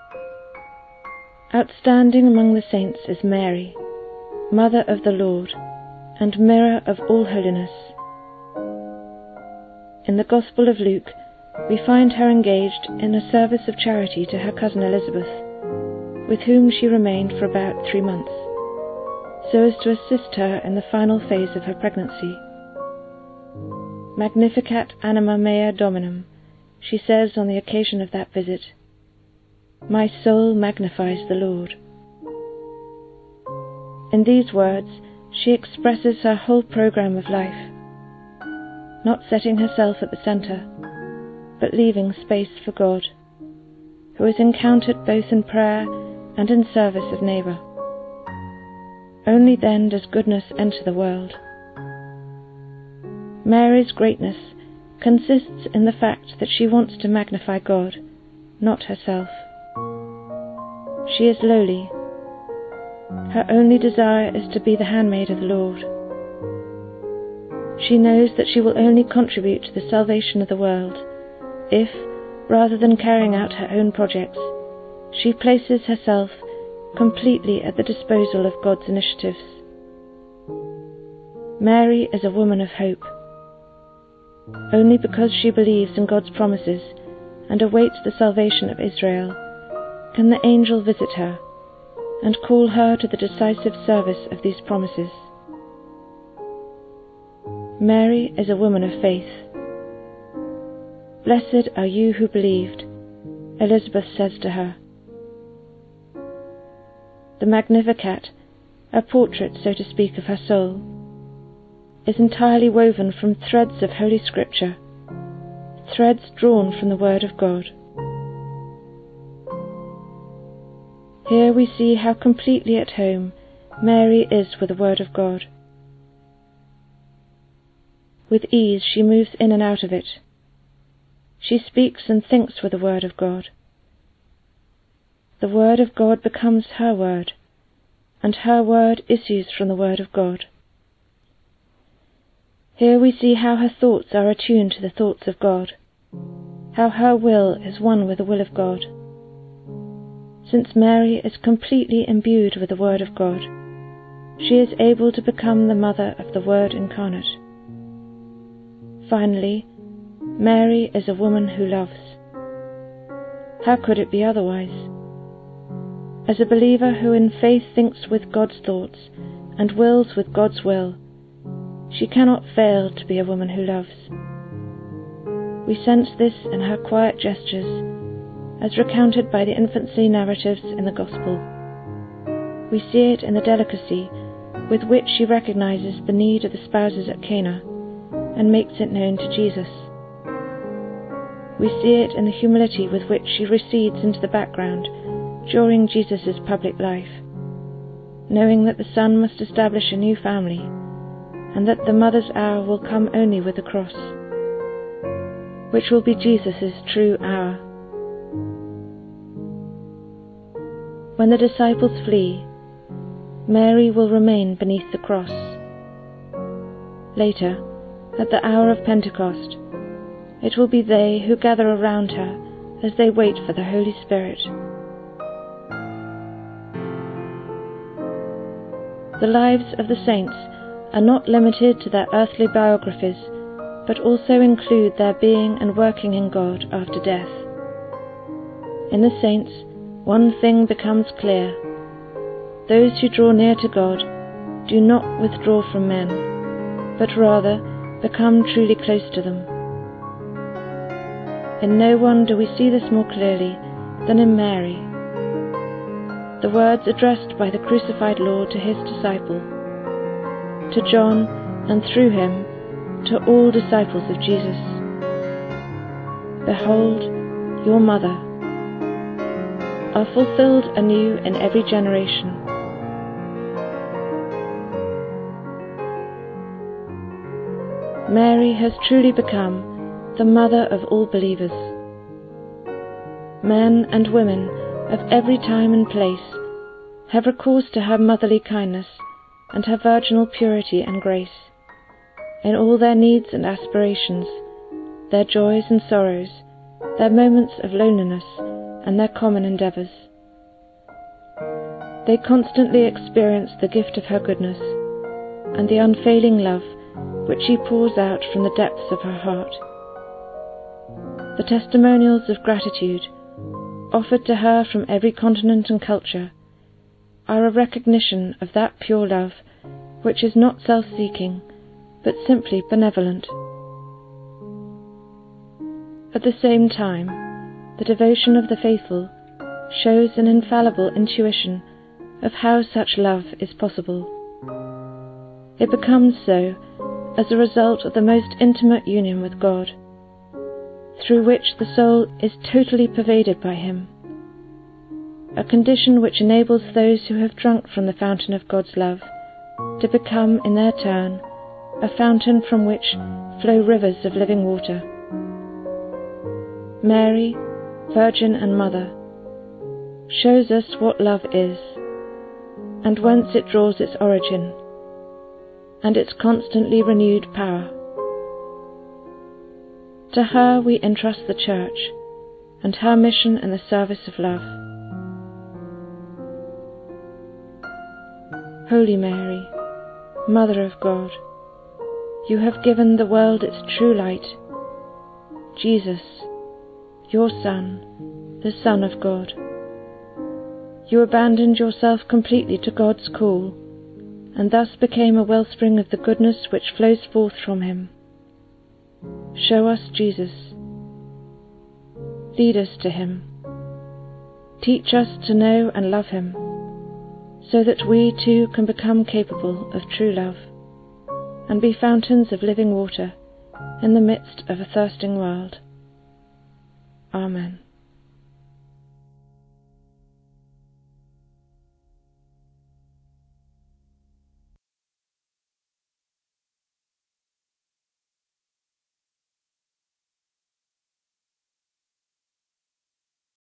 Outstanding among the saints is Mary, Mother of the Lord, and mirror of all holiness. In the Gospel of Luke, we find her engaged in a service of charity to her cousin Elizabeth, with whom she remained for about 3 months, so as to assist her in the final phase of her pregnancy. Magnificat anima mea Dominum, she says on the occasion of that visit. My soul magnifies the Lord. In these words, she expresses her whole program of life, not setting herself at the centre, but leaving space for God, who is encountered both in prayer and in service of neighbour. Only then does goodness enter the world. Mary's greatness consists in the fact that she wants to magnify God, not herself. She is lowly. Her only desire is to be the handmaid of the Lord. She knows that she will only contribute to the salvation of the world if, rather than carrying out her own projects, she places herself completely at the disposal of God's initiatives. Mary is a woman of hope. Only because she believes in God's promises and awaits the salvation of Israel can the angel visit her and call her to the decisive service of these promises. Mary is a woman of faith. Blessed are you who believed, Elizabeth says to her. The Magnificat, a portrait, so to speak, of her soul, is entirely woven from threads of Holy Scripture, threads drawn from the Word of God. Here we see how completely at home Mary is with the Word of God. With ease she moves in and out of it. She speaks and thinks with the Word of God. The Word of God becomes her word, and her word issues from the Word of God. Here we see how her thoughts are attuned to the thoughts of God, how her will is one with the will of God. Since Mary is completely imbued with the Word of God, she is able to become the mother of the Word incarnate. Finally, Mary is a woman who loves. How could it be otherwise? As a believer who in faith thinks with God's thoughts and wills with God's will, she cannot fail to be a woman who loves. We sense this in her quiet gestures, as recounted by the infancy narratives in the Gospel. We see it in the delicacy with which she recognizes the need of the spouses at Cana and makes it known to Jesus. We see it in the humility with which she recedes into the background during Jesus' public life, knowing that the Son must establish a new family and that the mother's hour will come only with the cross, which will be Jesus' true hour. When the disciples flee, Mary will remain beneath the cross. Later, at the hour of Pentecost, it will be they who gather around her as they wait for the Holy Spirit. The lives of the saints are not limited to their earthly biographies, but also include their being and working in God after death. In the saints, one thing becomes clear. Those who draw near to God do not withdraw from men, but rather become truly close to them. In no one do we see this more clearly than in Mary. The words addressed by the crucified Lord to his disciple, to John, and through him, to all disciples of Jesus. Behold, your mother, are fulfilled anew in every generation. Mary has truly become the mother of all believers. Men and women of every time and place have recourse to her motherly kindness and her virginal purity and grace, in all their needs and aspirations, their joys and sorrows, their moments of loneliness and their common endeavours. They constantly experience the gift of her goodness and the unfailing love which she pours out from the depths of her heart. The testimonials of gratitude offered to her from every continent and culture are a recognition of that pure love which is not self-seeking but simply benevolent. At the same time, the devotion of the faithful shows an infallible intuition of how such love is possible. It becomes so as a result of the most intimate union with God, through which the soul is totally pervaded by Him, a condition which enables those who have drunk from the fountain of God's love to become in their turn a fountain from which flow rivers of living water. Mary, Virgin and Mother, shows us what love is, and whence it draws its origin, and its constantly renewed power. To her we entrust the Church, and her mission in the service of love. Holy Mary, Mother of God, you have given the world its true light, Jesus, your Son, the Son of God. You abandoned yourself completely to God's call, and thus became a wellspring of the goodness which flows forth from Him. Show us Jesus. Lead us to Him. Teach us to know and love Him, so that we too can become capable of true love, and be fountains of living water in the midst of a thirsting world. Amen.